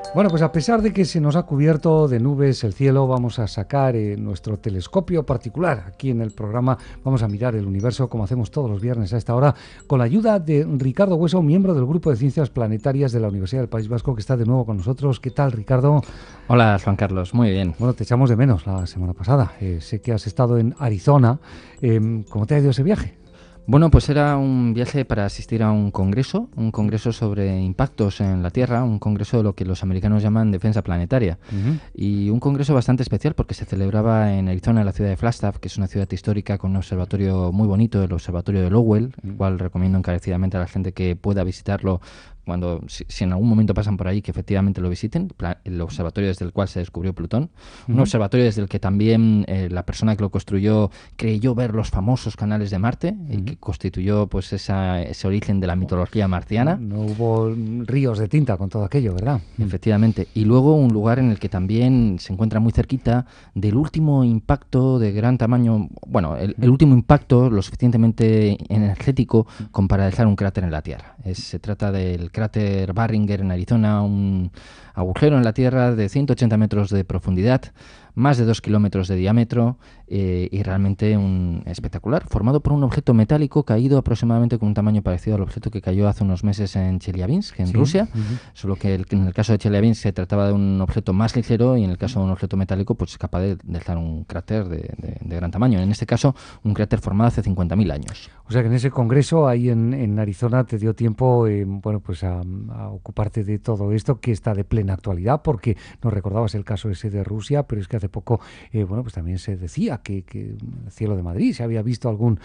Bueno, pues a pesar de que se nos ha cubierto de nubes el cielo, vamos a sacar nuestro telescopio particular. Aquí en el programa vamos a mirar el universo como hacemos todos los viernes a esta hora, con la ayuda de Ricardo Hueso, miembro del Grupo de Ciencias Planetarias de la Universidad del País Vasco, que está de nuevo con nosotros. ¿Qué tal, Ricardo? Hola, Juan Carlos, muy bien. Bueno, te echamos de menos la semana pasada. Sé que has estado en Arizona. ¿Cómo te ha ido ese viaje? Bueno, pues era un viaje para asistir a un congreso sobre impactos en la Tierra, un congreso de lo que los americanos llaman defensa planetaria. Y un congreso bastante especial porque se celebraba en Arizona, en la ciudad de Flagstaff, que es una ciudad histórica con un observatorio muy bonito, el observatorio de Lowell, el cual recomiendo encarecidamente a la gente que pueda visitarlo cuando, si en algún momento pasan por ahí, que efectivamente lo visiten, el observatorio desde el cual se descubrió Plutón, un observatorio desde el que también la persona que lo construyó creyó ver los famosos canales de Marte y que constituyó pues ese origen de la mitología marciana. No hubo ríos de tinta con todo aquello, ¿verdad? Efectivamente. Y luego un lugar en el que también se encuentra muy cerquita del último impacto de gran tamaño, bueno, el último impacto lo suficientemente energético como para dejar un cráter en la Tierra. Se trata del cráter Barringer en Arizona, un agujero en la Tierra de 180 metros de profundidad, más de 2 kilómetros de diámetro y realmente un espectacular, formado por un objeto metálico caído aproximadamente con un tamaño parecido al objeto que cayó hace unos meses en Chelyabinsk, en Rusia, solo que en el caso de Chelyabinsk se trataba de un objeto más ligero y en el caso de un objeto metálico pues es capaz de dejar un cráter de gran tamaño. En este caso, un cráter formado hace 50.000 años. O sea que en ese congreso ahí en Arizona te dio tiempo bueno, pues a ocuparte de todo esto que está de plena actualidad, porque nos recordabas el caso ese de Rusia, pero es que hace poco bueno, pues también se decía que en el cielo de Madrid se había visto algún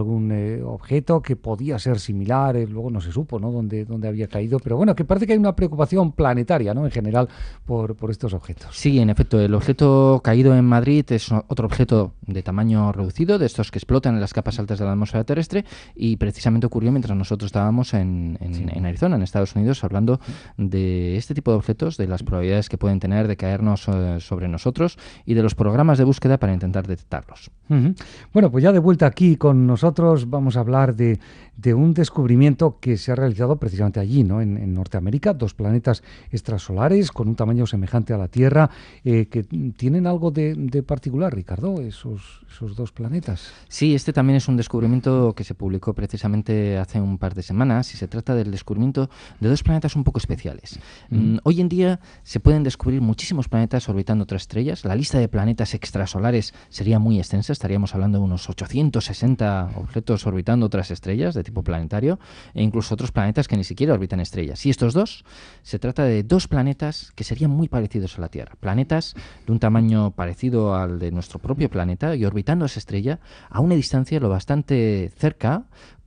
objeto que podía ser similar, luego no se supo, ¿no?, dónde había caído, pero bueno, que parece que hay una preocupación planetaria, ¿no?, en general por estos objetos. Sí, en efecto, el objeto caído en Madrid es otro objeto de tamaño reducido, de estos que explotan en las capas altas de la atmósfera terrestre, y precisamente ocurrió mientras nosotros estábamos en Arizona, en Estados Unidos, hablando de este tipo de objetos, de las probabilidades que pueden tener de caernos sobre nosotros y de los programas de búsqueda para intentar detectarlos. Bueno, pues ya de vuelta aquí con nosotros vamos a hablar de un descubrimiento que se ha realizado precisamente allí, ¿no?, en Norteamérica, 2 planetas extrasolares con un tamaño semejante a la Tierra, que tienen algo de particular, Ricardo, esos 2 planetas. Sí, este también es un descubrimiento que se publicó precisamente hace un par de semanas y se trata del descubrimiento de 2 planetas un poco especiales. Hoy en día se pueden descubrir muchísimos planetas orbitando otras estrellas. La lista de planetas extrasolares sería muy extensa, estaríamos hablando de unos 860 objetos orbitando otras estrellas de tipo planetario e incluso otros planetas que ni siquiera orbitan estrellas. Y estos 2, se trata de 2 planetas que serían muy parecidos a la Tierra. Planetas de un tamaño parecido al de nuestro propio planeta y orbitando esa estrella a una distancia lo bastante cerca,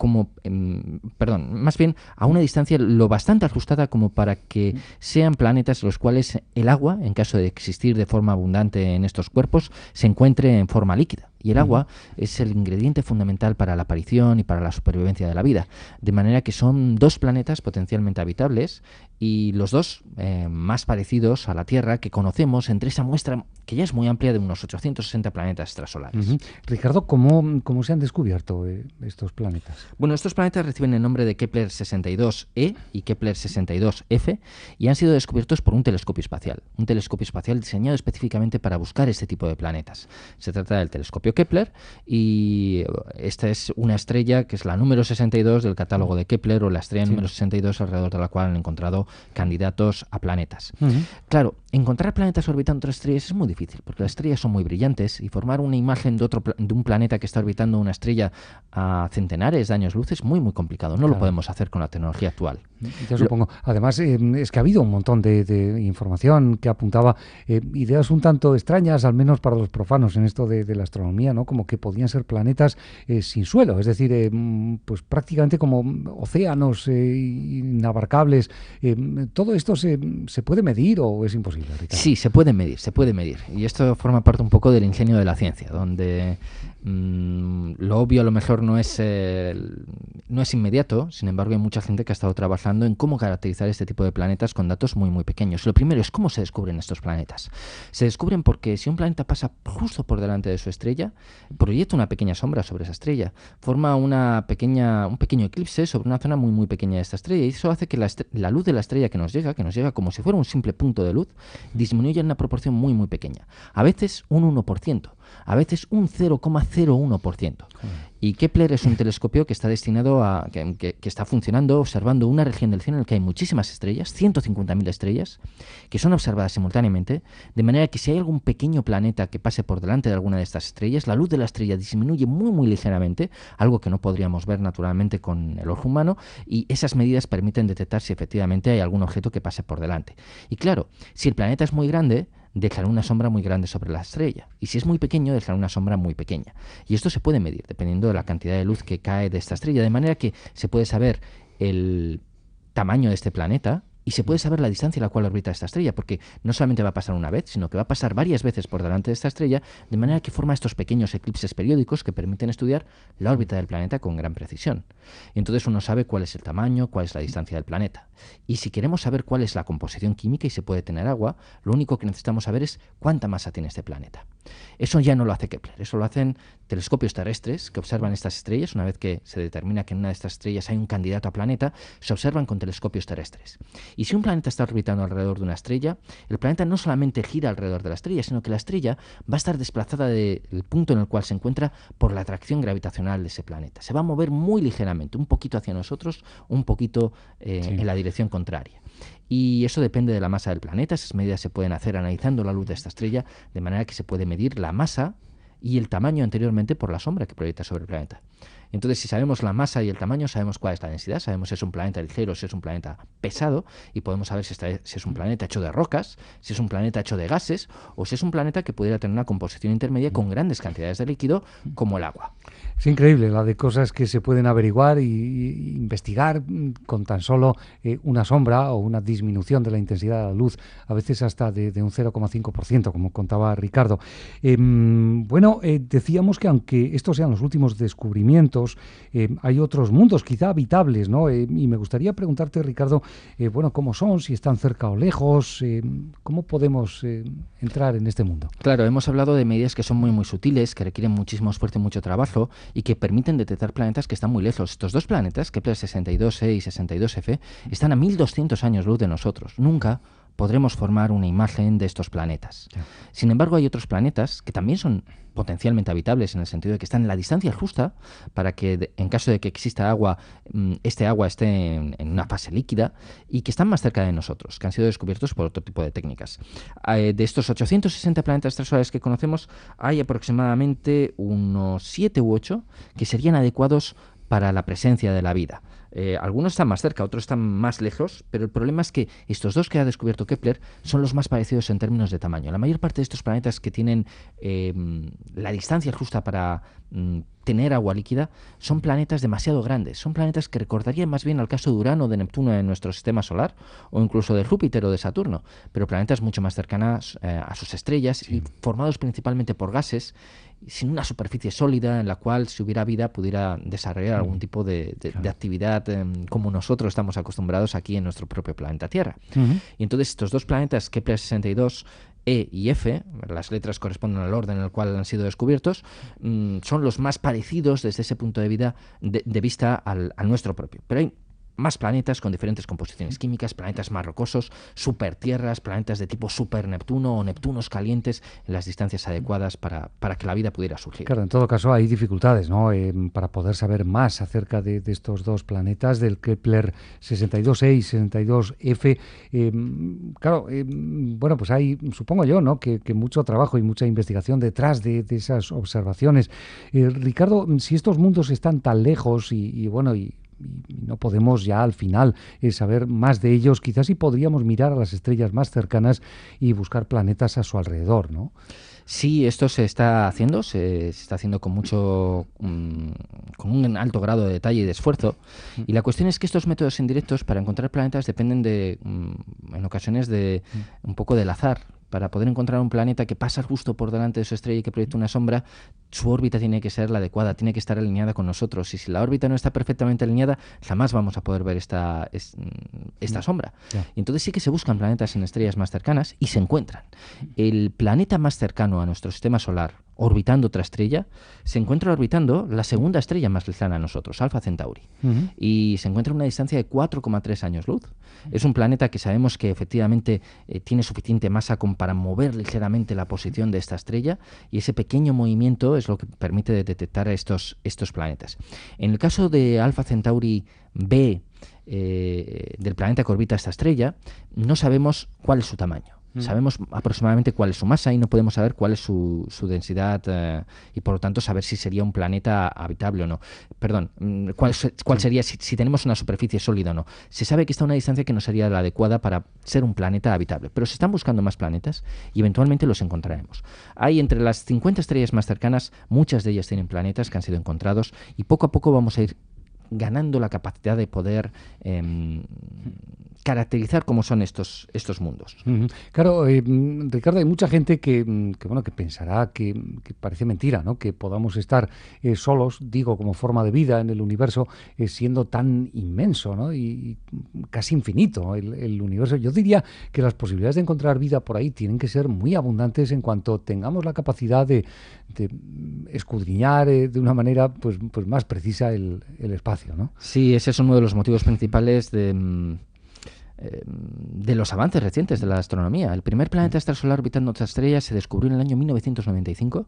más bien a una distancia lo bastante ajustada como para que sean planetas los cuales el agua, en caso de existir de forma abundante en estos cuerpos, se encuentre en forma líquida. Y el agua es el ingrediente fundamental para la aparición y para la supervivencia de la vida. De manera que son 2 planetas potencialmente habitables y los 2 más parecidos a la Tierra que conocemos entre esa muestra que ya es muy amplia de unos 860 planetas extrasolares. Ricardo, ¿cómo se han descubierto estos planetas? Bueno, estos planetas reciben el nombre de Kepler 62e y Kepler 62f y han sido descubiertos por un telescopio espacial diseñado específicamente para buscar este tipo de planetas. Se trata del telescopio Kepler y esta es una estrella que es la número 62 del catálogo de Kepler, o la estrella número 62 alrededor de la cual han encontrado candidatos a planetas. Claro, encontrar planetas orbitando otras estrellas es muy difícil porque las estrellas son muy brillantes y formar una imagen de un planeta que está orbitando una estrella a centenares de años luz es muy complicado. No lo podemos hacer con la tecnología actual. Yo supongo. Además, es que ha habido un montón de información que apuntaba ideas un tanto extrañas, al menos para los profanos en esto de la astronomía, ¿no? Como que podían ser planetas sin suelo, es decir, pues prácticamente como océanos inabarcables. ¿Todo esto se puede medir o es imposible? posible, Ricardo? Sí, se puede medir, se puede medir. Y esto forma parte un poco del ingenio de la ciencia, donde lo obvio a lo mejor no es inmediato. Sin embargo, hay mucha gente que ha estado trabajando en cómo caracterizar este tipo de planetas con datos muy, muy pequeños. Lo primero es cómo se descubren estos planetas. Se descubren porque si un planeta pasa justo por delante de su estrella, proyecta una pequeña sombra sobre esa estrella, forma un pequeño eclipse sobre una zona muy, muy pequeña de esta estrella, y eso hace que la luz de la estrella que nos llega como si fuera un simple punto de luz, disminuye en una proporción muy, muy pequeña. A veces un 1%, a veces un 0,01%. Y Kepler es un telescopio que está destinado que está funcionando, observando una región del cielo en la que hay muchísimas estrellas, 150.000 estrellas, que son observadas simultáneamente, de manera que si hay algún pequeño planeta que pase por delante de alguna de estas estrellas, la luz de la estrella disminuye muy, muy ligeramente, algo que no podríamos ver naturalmente con el ojo humano, y esas medidas permiten detectar si efectivamente hay algún objeto que pase por delante. Y claro, si el planeta es muy grande, dejará una sombra muy grande sobre la estrella, y si es muy pequeño, dejará una sombra muy pequeña. Y esto se puede medir dependiendo de la cantidad de luz que cae de esta estrella, de manera que se puede saber el tamaño de este planeta y se puede saber la distancia a la cual orbita esta estrella, porque no solamente va a pasar una vez, sino que va a pasar varias veces por delante de esta estrella, de manera que forma estos pequeños eclipses periódicos que permiten estudiar la órbita del planeta con gran precisión. Y entonces uno sabe cuál es el tamaño, cuál es la distancia del planeta. Y si queremos saber cuál es la composición química y se puede tener agua, lo único que necesitamos saber es cuánta masa tiene este planeta. Eso ya no lo hace Kepler, eso lo hacen telescopios terrestres que observan estas estrellas. Una vez que se determina que en una de estas estrellas hay un candidato a planeta, se observan con telescopios terrestres. Y si un planeta está orbitando alrededor de una estrella, el planeta no solamente gira alrededor de la estrella, sino que la estrella va a estar desplazada del punto en el cual se encuentra por la atracción gravitacional de ese planeta. Se va a mover muy ligeramente, un poquito hacia nosotros, un poquito en la dirección contraria. Y eso depende de la masa del planeta. Esas medidas se pueden hacer analizando la luz de esta estrella, de manera que se puede medir la masa y el tamaño anteriormente por la sombra que proyecta sobre el planeta. Entonces, si sabemos la masa y el tamaño, sabemos cuál es la densidad, sabemos si es un planeta ligero, si es un planeta pesado, y podemos saber si es un planeta hecho de rocas, si es un planeta hecho de gases, o si es un planeta que pudiera tener una composición intermedia con grandes cantidades de líquido, como el agua. Es increíble la de cosas que se pueden averiguar y investigar con tan solo una sombra o una disminución de la intensidad de la luz, a veces hasta de un 0,5%, como contaba Ricardo. Decíamos que aunque estos sean los últimos descubrimientos, hay otros mundos quizá habitables, ¿no? Y me gustaría preguntarte, Ricardo, ¿cómo son? Si están cerca o lejos, ¿cómo podemos entrar en este mundo? Claro, hemos hablado de medidas que son muy, muy sutiles, que requieren muchísimo esfuerzo y mucho trabajo, y que permiten detectar planetas que están muy lejos. Estos dos planetas, Kepler 62e y 62f, están a 1200 años luz de nosotros. Nunca podremos formar una imagen de estos planetas. Sí. Sin embargo, hay otros planetas que también son potencialmente habitables, en el sentido de que están en la distancia justa para que, en caso de que exista agua, este agua esté en una fase líquida, y que están más cerca de nosotros, que han sido descubiertos por otro tipo de técnicas. De estos 860 planetas extrasolares que conocemos, hay aproximadamente unos 7 u 8 que serían adecuados para la presencia de la vida. Algunos están más cerca, otros están más lejos, pero el problema es que estos dos que ha descubierto Kepler son los más parecidos en términos de tamaño. La mayor parte de estos planetas que tienen la distancia justa para tener agua líquida son planetas demasiado grandes, son planetas que recordarían más bien al caso de Urano o de Neptuno en nuestro sistema solar, o incluso de Júpiter o de Saturno, pero planetas mucho más cercanas a sus estrellas, sí, y formados principalmente por gases, sin una superficie sólida en la cual, si hubiera vida, pudiera desarrollar algún tipo de actividad como nosotros estamos acostumbrados aquí en nuestro propio planeta Tierra. Y entonces estos dos planetas, Kepler 62 E y F, las letras corresponden al orden en el cual han sido descubiertos, son los más parecidos desde ese punto de vista al nuestro propio. Pero hay más planetas con diferentes composiciones químicas, planetas más rocosos, supertierras, planetas de tipo super Neptuno o Neptunos calientes en las distancias adecuadas para que la vida pudiera surgir. Claro, en todo caso hay dificultades, ¿no? Para poder saber más acerca de estos dos planetas, del Kepler 62e y 62f. Pues hay, supongo yo, ¿no? que mucho trabajo y mucha investigación detrás de esas observaciones. Ricardo, si estos mundos están tan lejos y no podemos ya al final saber más de ellos, quizás sí podríamos mirar a las estrellas más cercanas y buscar planetas a su alrededor, ¿no? Sí, esto se está haciendo, se está haciendo con mucho, con un alto grado de detalle y de esfuerzo. Mm, Y la cuestión es que estos métodos indirectos para encontrar planetas dependen de, en ocasiones, de mm, un poco del azar. Para poder encontrar un planeta que pasa justo por delante de su estrella y que proyecta una sombra, su órbita tiene que ser la adecuada, tiene que estar alineada con nosotros. Y si la órbita no está perfectamente alineada, jamás vamos a poder ver esta mm, sombra. ya. Y entonces sí que se buscan planetas en estrellas más cercanas y se encuentran. El planeta más cercano a nuestro sistema solar, orbitando otra estrella, se encuentra orbitando la segunda estrella más lejana a nosotros, Alpha Centauri. Ujú, Y se encuentra a una distancia de 4,3 años luz. Es un planeta que sabemos que efectivamente tiene suficiente masa como para mover ligeramente la posición de esta estrella, y ese pequeño movimiento es lo que permite detectar estos planetas. En el caso de Alpha Centauri B, del planeta que orbita esta estrella, no sabemos cuál es su tamaño. mm. Sabemos aproximadamente cuál es su masa y no podemos saber cuál es su densidad, y por lo tanto saber si sería un planeta habitable o no. Perdón, cuál Sí. sería si tenemos una superficie sólida o no. Se sabe que está a una distancia que no sería la adecuada para ser un planeta habitable, pero se están buscando más planetas y eventualmente los encontraremos. Hay entre las 50 estrellas más cercanas, muchas de ellas tienen planetas que han sido encontrados, y poco a poco vamos a ir ganando la capacidad de poder caracterizar cómo son estos mundos. Ujú. Claro, Ricardo, hay mucha gente bueno, que pensará que parece mentira, ¿no? Que podamos estar solos, digo, como forma de vida en el universo, siendo tan inmenso, ¿no? Y casi infinito el universo. Yo diría que las posibilidades de encontrar vida por ahí tienen que ser muy abundantes en cuanto tengamos la capacidad de escudriñar de una manera pues más precisa el espacio, ¿no? Sí, ese es uno de los motivos principales de los avances recientes de la astronomía. El primer planeta extrasolar orbitando otra estrella se descubrió en el año 1995.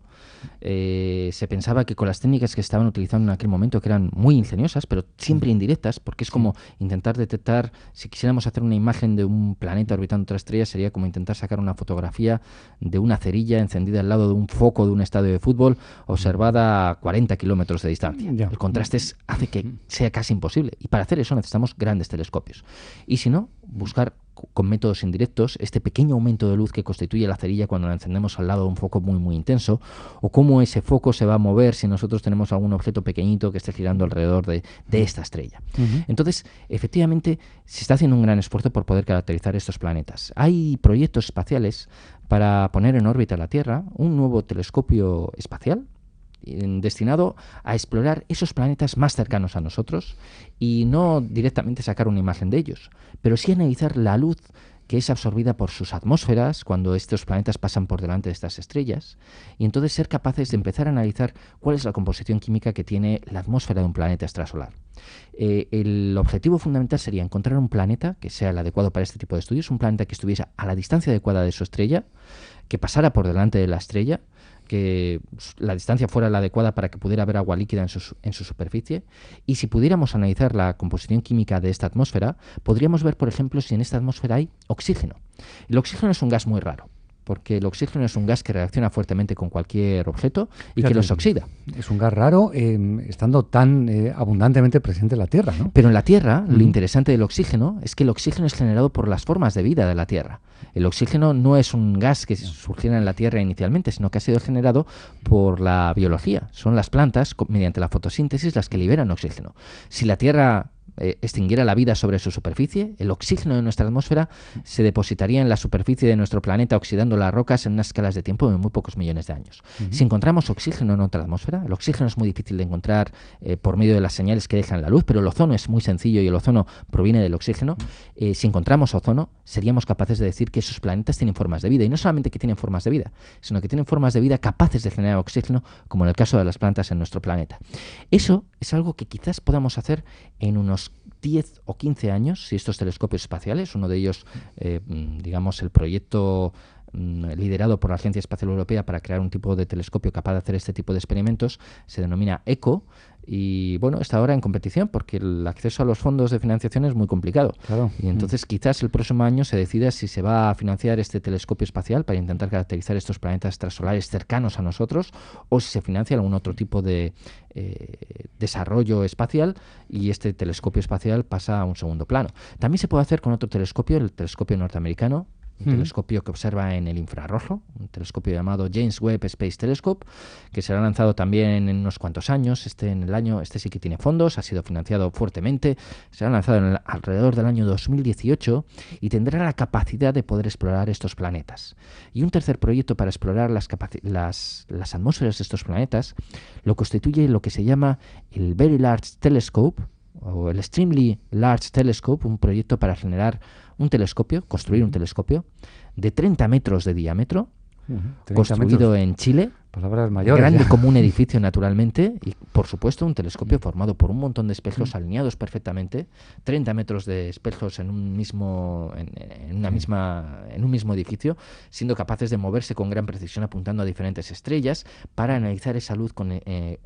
Se pensaba que con las técnicas que estaban utilizando en aquel momento, que eran muy ingeniosas, pero siempre indirectas, porque es como intentar detectar, si quisiéramos hacer una imagen de un planeta orbitando otra estrella, sería como intentar sacar una fotografía de una cerilla encendida al lado de un foco de un estadio de fútbol, observada a 40 kilómetros de distancia. Ya. El contraste hace que sea casi imposible, y para hacer eso necesitamos grandes telescopios. Y si no, buscar con métodos indirectos este pequeño aumento de luz que constituye la cerilla cuando la encendemos al lado de un foco muy muy intenso, o cómo ese foco se va a mover si nosotros tenemos algún objeto pequeñito que esté girando alrededor de esta estrella. Ujú. Entonces, efectivamente, se está haciendo un gran esfuerzo por poder caracterizar estos planetas. Hay proyectos espaciales para poner en órbita la Tierra un nuevo telescopio espacial destinado a explorar esos planetas más cercanos a nosotros, y no directamente sacar una imagen de ellos, pero sí analizar la luz que es absorbida por sus atmósferas cuando estos planetas pasan por delante de estas estrellas, y entonces ser capaces de empezar a analizar cuál es la composición química que tiene la atmósfera de un planeta extrasolar. El objetivo fundamental sería encontrar un planeta que sea el adecuado para este tipo de estudios, un planeta que estuviese a la distancia adecuada de su estrella, que pasara por delante de la estrella, que la distancia fuera la adecuada para que pudiera haber agua líquida en su superficie. Y si pudiéramos analizar la composición química de esta atmósfera, podríamos ver, por ejemplo, si en esta atmósfera hay oxígeno. El oxígeno es un gas muy raro, porque el oxígeno es un gas que reacciona fuertemente con cualquier objeto y que Fíjate, los oxida. es un gas raro estando tan abundantemente presente en la Tierra, ¿no? Pero en la Tierra, lo interesante del oxígeno es que el oxígeno es generado por las formas de vida de la Tierra. El oxígeno no es un gas que surgiera en la Tierra inicialmente, sino que ha sido generado por la biología. Son las plantas, mediante la fotosíntesis, las que liberan oxígeno. Si la Tierra extinguiera la vida sobre su superficie, el oxígeno de nuestra atmósfera se depositaría en la superficie de nuestro planeta, oxidando las rocas en unas escalas de tiempo de muy pocos millones de años. Si encontramos oxígeno en otra atmósfera, el oxígeno es muy difícil de encontrar por medio de las señales que dejan la luz, pero el ozono es muy sencillo y el ozono proviene del oxígeno. Si encontramos ozono, seríamos capaces de decir que esos planetas tienen formas de vida, y no solamente que tienen formas de vida, sino que tienen formas de vida capaces de generar oxígeno, como en el caso de las plantas en nuestro planeta. Eso es algo que quizás podamos hacer en unos 10 o 15 años, si estos telescopios espaciales, uno de ellos, digamos, el proyecto liderado por la Agencia Espacial Europea para crear un tipo de telescopio capaz de hacer este tipo de experimentos, se denomina ECO, y bueno, está ahora en competición porque el acceso a los fondos de financiación es muy complicado. Claro. Y entonces quizás el próximo año se decida si se va a financiar este telescopio espacial para intentar caracterizar estos planetas extrasolares cercanos a nosotros, o si se financia algún otro tipo de desarrollo espacial y este telescopio espacial pasa a un segundo plano. También se puede hacer con otro telescopio, el telescopio norteamericano, un telescopio que observa en el infrarrojo, un telescopio llamado James Webb Space Telescope, que será lanzado también en unos cuantos años. Este sí que tiene fondos, ha sido financiado fuertemente, será lanzado alrededor del año 2018 y tendrá la capacidad de poder explorar estos planetas. Y un tercer proyecto para explorar las atmósferas de estos planetas lo constituye lo que se llama el Very Large Telescope, o el Extremely Large Telescope, un proyecto para generar construir un telescopio de 30 metros de diámetro, 30 construido metros. en Chile. Palabras mayores. Grande ya. como un edificio, naturalmente, y por supuesto un telescopio formado por un montón de espejos alineados perfectamente, 30 metros de espejos en un mismo edificio, siendo capaces de moverse con gran precisión apuntando a diferentes estrellas para analizar esa luz con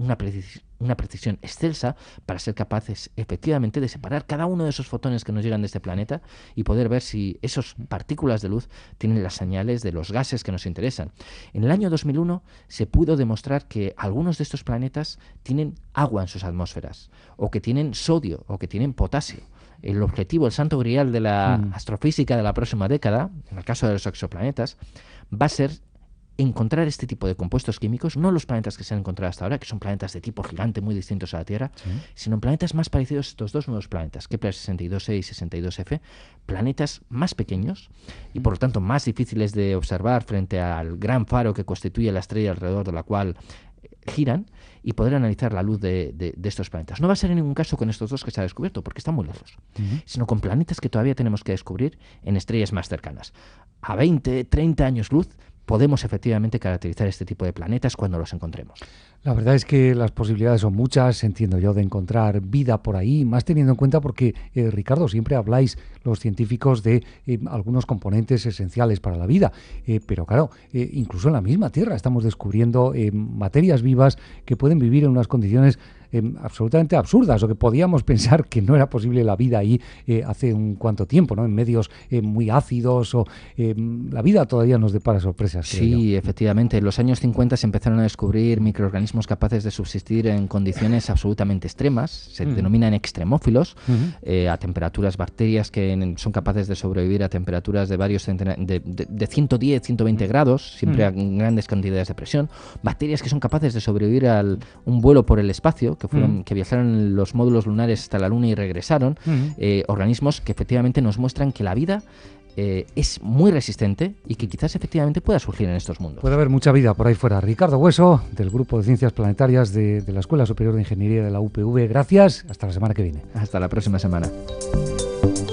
una precisión excelsa, para ser capaces efectivamente de separar cada uno de esos fotones que nos llegan de este planeta y poder ver si esas partículas de luz tienen las señales de los gases que nos interesan. En el año 2001 se pudo demostrar que algunos de estos planetas tienen agua en sus atmósferas, o que tienen sodio, o que tienen potasio. El objetivo, el santo grial de la astrofísica de la próxima década, en el caso de los exoplanetas, va a ser encontrar este tipo de compuestos químicos, no los planetas que se han encontrado hasta ahora, que son planetas de tipo gigante muy distintos a la Tierra, sino planetas más parecidos a estos dos nuevos planetas, Kepler 62e y 62f, planetas más pequeños y por lo tanto más difíciles de observar frente al gran faro que constituye la estrella alrededor de la cual giran, y poder analizar la luz de estos planetas. No va a ser en ningún caso con estos dos que se ha descubierto, porque están muy lejos, sino con planetas que todavía tenemos que descubrir en estrellas más cercanas. A 20, 30 años luz podemos efectivamente caracterizar este tipo de planetas cuando los encontremos. La verdad es que las posibilidades son muchas, entiendo yo, de encontrar vida por ahí, más teniendo en cuenta porque, Ricardo, siempre habláis los científicos de algunos componentes esenciales para la vida, pero claro, incluso en la misma Tierra estamos descubriendo materias vivas que pueden vivir en unas condiciones absolutamente absurdas, o que podíamos pensar que no era posible la vida ahí hace un cuanto tiempo, ¿no? En medios muy ácidos, o la vida todavía nos depara sorpresas. Sí, efectivamente. En los años 50 se empezaron a descubrir microorganismos capaces de subsistir en condiciones absolutamente extremas, se denominan extremófilos, a temperaturas, bacterias que son capaces de sobrevivir a temperaturas de varios de 110, 120 grados, siempre a grandes cantidades de presión, bacterias que son capaces de sobrevivir a un vuelo por el espacio, que viajaron en los módulos lunares hasta la Luna y regresaron, organismos que efectivamente nos muestran que la vida es muy resistente y que quizás efectivamente pueda surgir en estos mundos. Puede haber mucha vida por ahí fuera. Ricardo Hueso, del Grupo de Ciencias Planetarias de la Escuela Superior de Ingeniería de la UPV. Gracias. Hasta la semana que viene. Hasta la próxima semana.